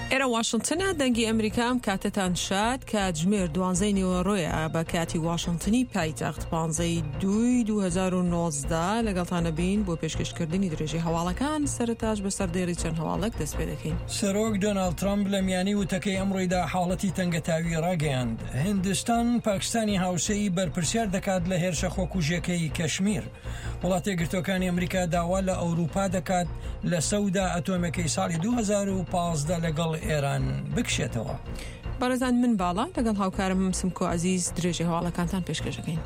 ئێرە واشنتنە دەنگی ئەمریکام کاتتان شاد کاتژمێر 12 نیوەڕۆیە بە کاتی واشنتنی پایتەخت 15/2/2019 لەگەڵتانە بین بۆ پێشکەشکردنی درێژەی هەواڵەکان سەرتاش بەسەر دێڕی چەند هەواڵێک دەست پێ دەکەین. سەرۆک دۆناڵد ترامپ لە میانی وتەکەی ئەمڕۆیدا حاڵەتی تەنگەتاوی ڕاگەیاند. هیندستان پاکستانی هاوسەیی بەرپرسیار دەکات لە هێرشە خۆکوژیەکەی کەشمیر. وڵاتە یەکگرتووەکانی ئەمریکا داوا لە ئەوروپا دەکات لە سەودا ئەتۆمەکەی ساڵی 2015 لەگەڵ ئێران بکشێتەوە. بەڕێزان من باڵا لەگەڵ هاوکارم سمکۆ عەزیز درێژەی هەواڵەکانتان پێشکەشەکەین.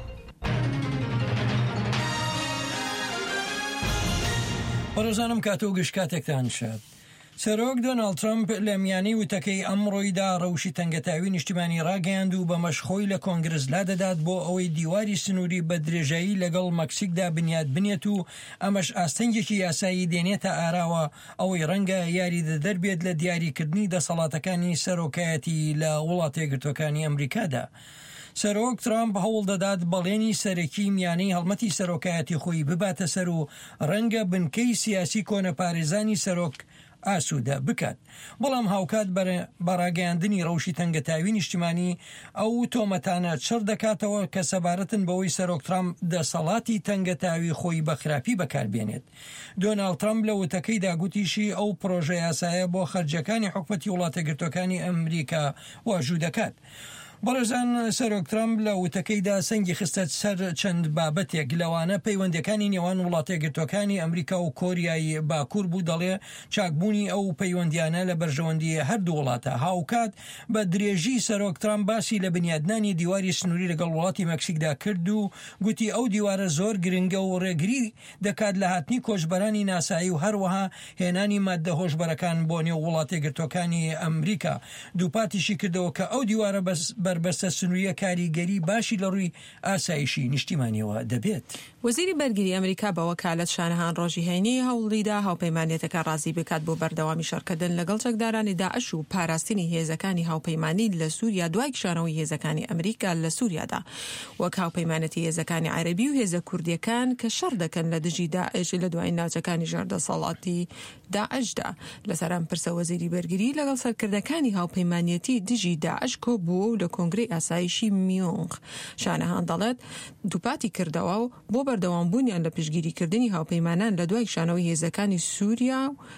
بەڕێزانم کاتۆ گشت کاتێکتان شاد. سەرۆک دۆناڵد ترامپ لە میانی وتەکەی ئەمڕۆیدا ڕەوشی تەنگەتاوی نیشتیمانی ڕاگەیاند و بە مەشخۆی لە کۆنگرس لادەدات بۆ ئەوەی دیواری سنووری بە درێژایی لەگەڵ مەکسیکدا بنیاد بنێت و ئەمەش ئاستەنگێکی یاسایی دێنێتە ئاراوە ئەوەی ڕەنگە یاری دەدەربێت لە دیاریکردنی دەسەڵاتەکانی سەرۆکایەتی لە وڵاتە یەکگرتووەکانی ئەمریکادا. سەرۆک ترامپ هەوڵ دەدات بەڵێنی سەرەکی میانەی هەڵمەتی سەرۆکایەتی خۆی بباتە سەر و ڕەنگە بنکەی سیاسی کۆنەپارێزانی سەرۆک ئاسوودە بکات. بەڵام هاوکات بەڕاگەیاندنی ڕەوشی تەنگەتاوی نیشتیمانی ئەو تۆمەتانە چڕ دەکاتەوە کە سەبارەتن بەوەی سەرۆک ترامپ دەسەڵاتی تەنگەتاوی خۆی بە خراپی بەکاربێنێت. دۆناڵد ترامپ لە وتەکەیدا گوتیشی ئەو پرۆژە یاسایە بۆ خەرجەکانی حکومەتی وڵاتە یەکگرتووەکانی ئەمریکا واژوو دەکات. بەڕێزان سەرۆک ترامپ لە وتەکەیدا سەنگی خستە سەر چەند بابەتێک لەوانە پەیوەندەکانی نێوان وڵاتە یەکگرتووەکانی ئەمریکا و کۆریای باکوور بوو. دەڵێ چاکبوونی ئەو پەیوەندیانە لە بەرژەوەندی هەردوو وڵاتە. هاوکات بە درێژی سەرۆک ترامپ باسی لە بنیادنانی دیواری سنووری لەگەڵ وڵاتی مەکسیکدا کرد و گوتی ئەو دیوارە زۆر گرنگە و ڕێگری دەکات لە هاتنی کۆچبەرانی ناسایی و هەروەها هێنانی ماددە هۆشبەرەکان بۆ نێو وڵاتە یەکگرتووەکانی ئەمریکا. دووپاتیشی کردەوە کە ئەو دیوارە بربەستە سنووریە کاریگەری باشی لە ڕووی ئاسایشی نیشتیمانیەوە دەبێت. وەزیری بەرگری ئەمریکا بە وەکالەت شانەهان ڕۆژی هەینی هەوڵیدا هاوپەیمانێتەکە ڕازی بکات بۆ بەردەوامی شەڕکردن لەگەڵ چەکدارانی داعش و پاراستنی هێزەکانی هاوپەیمانی لە سووریا دوای کشانەوەی هێزەکانی ئەمریکا لە سووریادا. وەک هاوپەیمانەتی هێزەکانی عەرەبی و هێزە کوردیەکان کە شەڕ دەکەن لە دژی داعش لە دوای ناوچەکانی ژێردەسەڵاتی داعشدا. لەسەرام پرسە وەزیری بەرگری لەگەڵ سەرکردەکانی هاوپەیمانیەتی دژی داعش کۆبوو لە کۆنگرەی ئاسایشی میۆنغ. شانەهان دەڵێت دووپاتی کردەوە و بۆ بەردەوامبوونیان لە پشگیریکردنی هاوپەیمانان لە دوای کشانەوەی هێزەکانی سووریا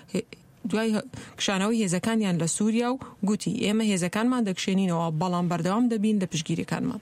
دوای کشانەوەی هێزەکانیان لە سووریا و گوتی ئێمە هێزەکانمان دەکشێنینەوە بەڵام بەردەوام دەبین لە پشگیریەکانمان.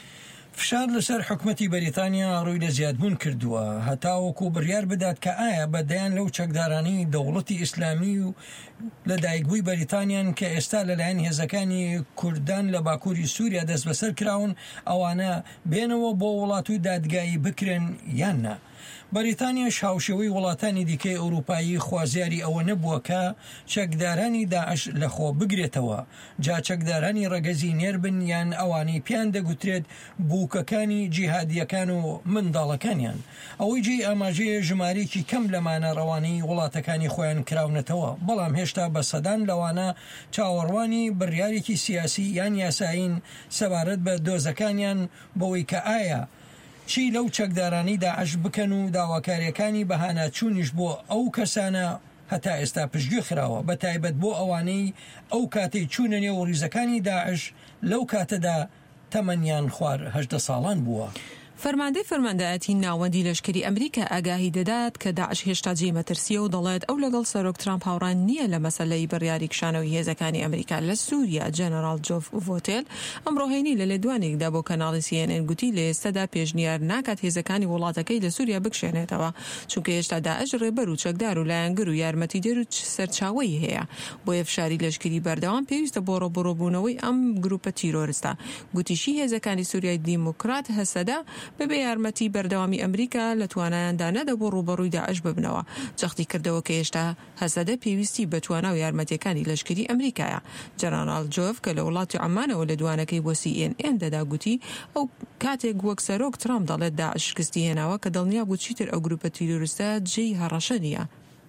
فشار لەسەر حکومەتی بەریتانیا ڕووی لە زیادبوون کردووە هەتاوەکو بڕیار بدات کە ئایا بەدەیان لەو چەکدارانی دەوڵەتی ئیسلامی و لە دایکبووی بەریتانیان کە ئێستا لەلایەن هێزەکانی کوردان لە باکووری سووریا دەست بەسەر کراون ئەوانە بێنەوە بۆ وڵات و دادگایی بکرێن یان نا. بەریتانیاش هاوشێوەی وڵاتانی دیکەی ئەوروپایی خوازیاری ئەوە نەبووە کە چەکدارانی داعش لەخۆ بگرێتەوە. جا چەکدارانی ڕەگەزی نێربن یان ئەوانەی پیان دەگوترێت بووکەکانی جیهادیەکان و منداڵەکانیان. ئەوەی جێ ئاماژەیە ژمارەیەکی کەم لەمانە ڕەوانەی وڵاتەکانی خۆیان کراونەتەوە. بەڵام هێشتا بە سەدان لەوانە چاوەڕوانی بڕیارێکی سیاسی یان یاساین سەبارەت بە دۆزەکانیان بەوەی کە ئایا چی لەو چەکدارانی داعش بکەن و داواکاریەکانی بەهانە چوونیش بۆ ئەو کەسانە هەتا ئێستا پشتگوێ خراوە بە تایبەت بۆ ئەوانەی ئەو کاتەی چوونە نێو ڕیزەکانی داعش لەو کاتەدا تەمەنیان خوار 18 ساڵان بووە. فەرماندەیەتی ناوەندی لەشکری ئەمریکا ئاگاهی دەدات کە داعش هێشتا جێمەترسیە و دەڵێت ئەو لەگەڵ سەرۆک ترامپ هاوڕان نییە لە مەسەلەی بڕیاری کشانەوەی هێزەکانی ئەمریکا لە سووریا. جەنەرال جۆف ڤۆتێل ئەمڕۆهێنی لە لێدوانێکدا بۆ کەناڵی CNN گوتی لە ئێستادا پێشنیار ناکات هێزەکانی وڵاتەکەی لە سووریا بکشێنێتەوە چونکە هێشتا داعش ڕێبەر و چەکدار و لایەنگر و یارمەتیدەر و سەرچاوەی هەیە. بۆیە فشاری لەشکری بەردەوام پێویستە بۆ ڕۆبوونەوەی ئەم گروپە تیرۆریستە. گوتیشی هێزەکانی سووریای دیموکرات هەسەدا بەبێ یارمەتی بەردەوامی ئەمریکا لە توانایاندا نەدا بۆ ڕوبەڕووی داعش ببنەوە. جەختی کردەوە کە هێشتا هەسەدە پێویستی بە توانە و یارمەتیەکانی لەشکری ئەمریکایە. جەنەرال جۆف کە لە وڵاتی عەمانەوە لە دوانەکەی بۆ CNN دەدا گوتی ئەو کاتێک وەک سەرۆک ترامپ دەڵێت داعش شکستی هێناوە کە دڵنیا بوو چیتر ئەو گروپە تیرۆریستە جێی هەڕەشە نییە.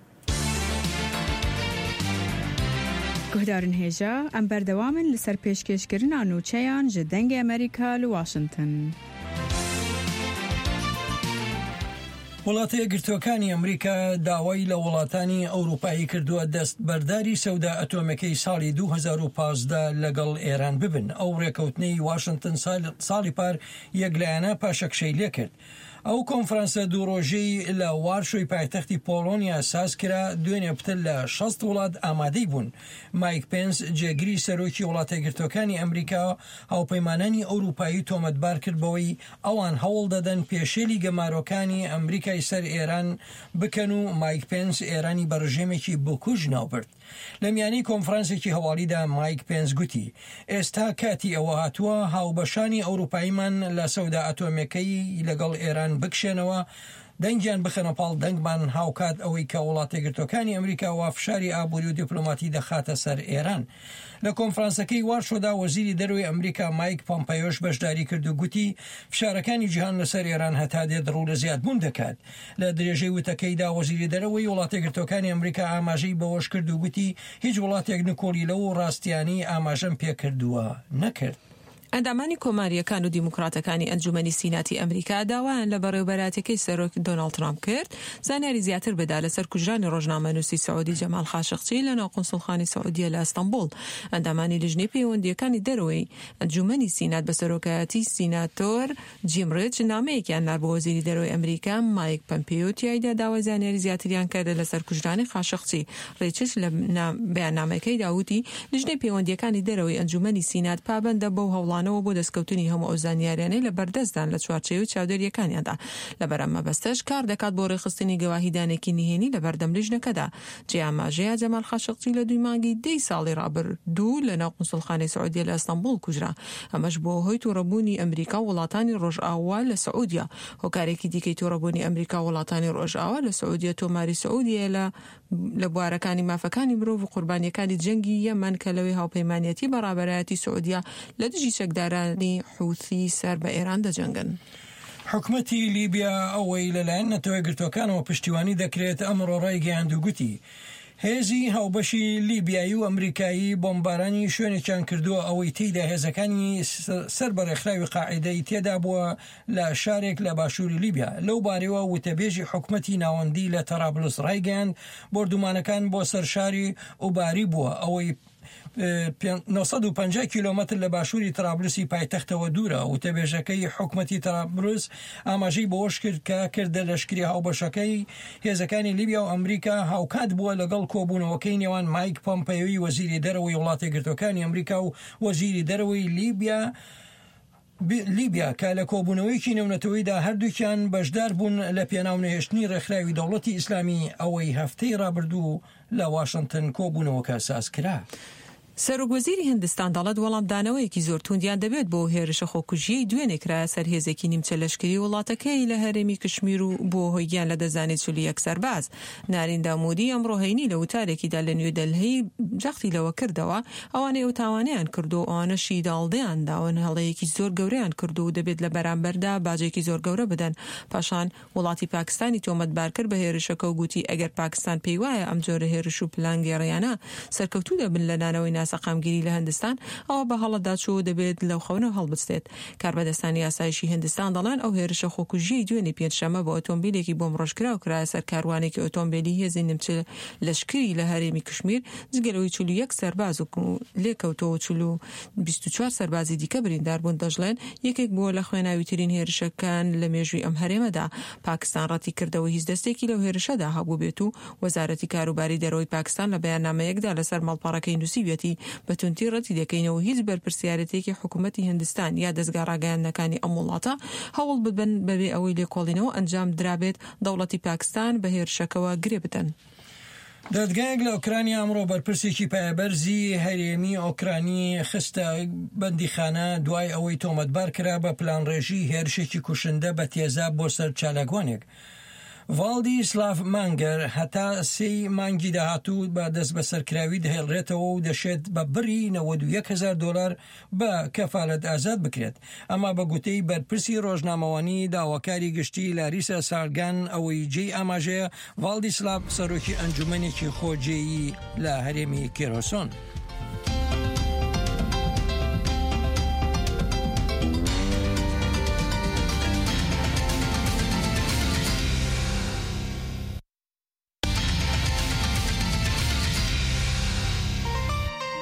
گهدارن هێژە ئەم بەردەوامن لەسەر پێشکەشکردنا نوچەیان ji دەنگی ئەمریکا لە واشنتن. وڵاتە یەکگرتووەکانی ئەمریکا داوای لە وڵاتانی ئەوروپایی کردووە دەست بەرداری سەودا ئەتۆمەکەی ساڵی 2015 لەگەڵ ئێران ببن. ئەو ڕێکەوتنەی واشنگتن ساڵی پار یەکلایەنە پاشەکشەی لێ کرد. ئەو کۆنفرانسە دووڕۆژەی لە وارشۆی پایتەختی پۆڵۆنیا ساز کرا دوێنێ پتر لە 6 وڵات ئامادەی بوون. مایک پێنس جێگیری سەرۆکی وڵاتە یەکگرتووەکانی ئەمریکا هاوپەیمانانی ئەوروپایی تۆمەتبار کرد بەوەی ئەوان هەوڵ دەدەن پێشێلی گەمارۆکانی ئەمریکای سەر ئێران بکەن و مایک پێنس ئێرانی بە ڕژێمێکی بکوژ ناوبرد. لە میانی کۆنفرانسێکی هەواڵیدا مایک پێنس گوتی ئێستا کاتی ئەوە هاتووە هاوبەشانی ئەوروپاییمان لە سەودا ئەتۆمەکەی لەگەڵ ئێران بکشێنەوە، دەنگیان بخەنە پاڵ دەنگمان هاوکات ئەوەی کە وڵاتە یەکگرتووەکانی ئەمریکا وافشاری ئابووری و دیپلۆماتی دەخاتە سەر ئێران. لە کۆنفرانسەکەی وارشۆدا وەزیری دەروی ئەمریکا مایک پۆمپیۆش بەشداری کرد و گوتی فشارەکانی جیهان لەسەر ئێران هەتا دێت ڕوو لە زیادبوون دەکات. لە درێژەی وتەکەیدا وەزیری دەرەوەی وڵاتە یەکگرتووەکانی ئەمریکا ئاماژەی بەوەش کرد و گوتی هیچ وڵاتێک نکۆلی لەو ڕاستیانی ئاماژەم پێکردووە نەکرد. ئەندامانی کۆماریەکان و دیموکراتەکانی ئەنجومەنی سیناتی ئەمریکا داوایان لە بەڕێوەبەراتەکەی سەرۆک دۆناڵد ترامپ کرد زانیاری زیاتر بدا لەسەر کوژرانی ڕۆژنامەنووسی سعودی جەمال خاشقچی لە ناو قونسڵخانی سعودیە لە ئەستەمبول. ئەندامانی لیژنەی پەیوەندیەکانی دەرەوەی ئەنجومەنی سینات بە سەرۆکایەتی سیناتۆر جیم ریچ نامەیەکیان نار بە وەزیری دەرەوەی ئەمریکا مایک پۆمپیۆ تیایدا داوای زانیاری زیاتریان کردە لەسەر کوژرانی خاشقچی. ریچ لە بەیاننامەکەی داوتی لیژنەی پەیوەندیەکانی دەرەوەی ئەنجومەنی سینات پابەندە بەو هەوڵانەوە بۆ دەستکەوتنی هەموو ئەو زانیاریانەی لە بەردەستدان لە چوارچێوەی چاودێریەکانیاندا. لەبەرەمە بەستەش کار دەکات بۆ ڕێخستنی گەواهیدانێکی نهێنی لە بەردەم لیژنەکەدا. جیاماژەیە جەمال خاشقچی لە 2 مانگی 10 ساڵی ڕابردوو لە ناو قونسڵخانەی سعودیە لە ئەستەمبول کوژرا. ئەمەش بۆ هۆی تووڕەبوونی ئەمریکا و وڵاتانی ڕۆژئاوا لە سعودیا. هۆکارێکی دیکەی تووڕەبوونی ئەمریکا و وڵاتانی ڕۆژئاوا لە سعودیە تۆماری سعودیە لە بوارەکانی مافەکانی مرۆڤ و قوربانیەکانی جەنگی یەمەن کە لەوەی هاوپەیمانیەتی بەڕابەرایەتی سعودیا لە دژی چەکدارانی حوثی سەر بە ئێران دەجەنگن. حکومەتی لیبیا ئەوەی لەلایەن نەتەوە یەکگرتووەکانەوە پشتیوانی دەکرێت ئەمڕۆ ڕایگەیاند و گوتی هێزی هاوبەشی لیبیایی و ئەمریکایی بۆمبارانی شوێنێکیان کردووە ئەوەی تێیدا هێزەکانی سەر بەڕێکخراوی قاعیدەی تێدا بووە لە شارێک لە باشووری لیبیا. لەو بارەوە وتەبێژی حکومەتی ناوەندی لە تەرابلس ڕایگەیاند بردومانەکان بۆ سەرشاری ئوباری بووە ئەوەی 950 کیلۆمەتر لە باشووری ترابلسی پایتەختەوە دوورە. وتەبێژەکەی حکومەتی ترابلس ئاماژەی بەوەش کرد کە کردە لەشکری هاوبەشەکەی هێزەکانی لیبیا و ئەمریکا هاوکات بووە لەگەڵ کۆبوونەوەکەی نێوان مایک پۆمپیۆی وەزیری دەرەوەی وڵاتە یەکگرتووەکانی ئەمریکا و وەزیری دەرەوەی لیبیا کە لە کۆبوونەوەیکی نێونەتەوەیدا هەردووکیان بەشدار بوون لە پێناونەهێشتنی ڕێکخراوی دەوڵەتی ئیسلامی ئەوەی هەفتەی ڕابردوو لە واشنگتن کۆبوونەوەکە ساز کرا. سەرۆکوەزیری هیندستان دەڵێت وەڵامدانەوەیەکی زۆر توندیان دەبێت بۆ هێرشە خۆکوژیەی دوێنێ کرایە سەر هێزێکی نیمچە لەشکری وڵاتەکەی لە هەرێمی کشمیر و بۆ هۆیگیان لە دەزانێت چولی یەک سەرباز. ناریندە مودی ئەمڕۆ هەینی لە وتارێکیدا لە نیو دەلهی جەختی لەوە کردەوە ئەوانەی ئەوتاوانیان کردو ئەوانەشی داڵدەیان داون هەڵەیەکی زۆر گەورەیان کردو و دەبێت لە بەرامبەردا باجێکی زۆر گەورە بدەن. پاشان وڵاتی پاکستانی تۆمەتبار کرد بە هێرشەکە و گوتی ئەگەر پاکستان پێی وایە ئەم جۆرە هێرش و پلانگێڕیانە سەرکەوتوو دەبن لە نانەوەی ناسەقامگیری لە هندستان ئەوە بە هەڵەدا چوو دەبێت لەو خەونەوە هەڵبستێت. کاربەدەستانی یاسایشی هندستان دەڵێن ئەو هێرشە خۆکوژیەی دوێنێ پێنجشەمە بۆ ئۆتۆمبیلێکی بۆم ڕۆژکرا و کرایە سەر کاروانێکی ئۆتۆمبیلی هێزی نیمچە لەشکری لە هەرێمی کشمیر جگەلەوەی 41 سەرباز و لێکەوتەوە 24 سەربازی دیکە بریندار بوون. دەژڵێن یەکێک بووە لە خوێناویترین هێرشەکان لە مێژووی ئەم هەرێمەدا. پاکستان ڕەتی کردەوە هیچ دەستێکی لەو هێرشەدا هەبوو بێت و وەزارەتی کاروباری دەرەوەی پاکستان لە بەیاننامەیەکدا لەسەر ماڵپەڕەکەی نووسیوێتی بەتونتی ڕەتی دەکەینەوە هیچ بەرپرسیارەتێکی حکوومەتی هندستان یا دەستگا ڕاگەیاندنەکانی ئەم وڵاتە هەوڵ ببن بەبێ ئەوەی لێکۆڵینەوە ئەنجام درابێت دەوڵەتی پاکستان بە هێرشەکەوە گرێ بدەن. دادگایەک لە ئۆکرانیا ئەمڕۆ بەرپرسێکی پایەبەرزی هەرێمی ئۆکرانی خستە بەندیخانە دوای ئەوەی تۆمەتبار کرا بە پلانڕێژی هێرشێکی کوشندە بە تێزاب بۆ سەر چالاگوانێک. ڤالدیسلاف مانگەر هەتا 3 مانگی داهاتوو بە دەست بە سەرکراوی دەهێڵرێتەوە و دەشێت بە بڕی $91,000 بە کەفالەت ئازاد بکرێت. ئەمە بە گوتەی بەرپرسی ڕۆژنامەوانی داواکاری گشتی لاریسا سارگان ئەوەی جێی ئاماژەیە ڤالدیسلاف سەرۆکی ئەنجومەنێکی خۆجێیی لە هەرێمی کێرۆسۆن.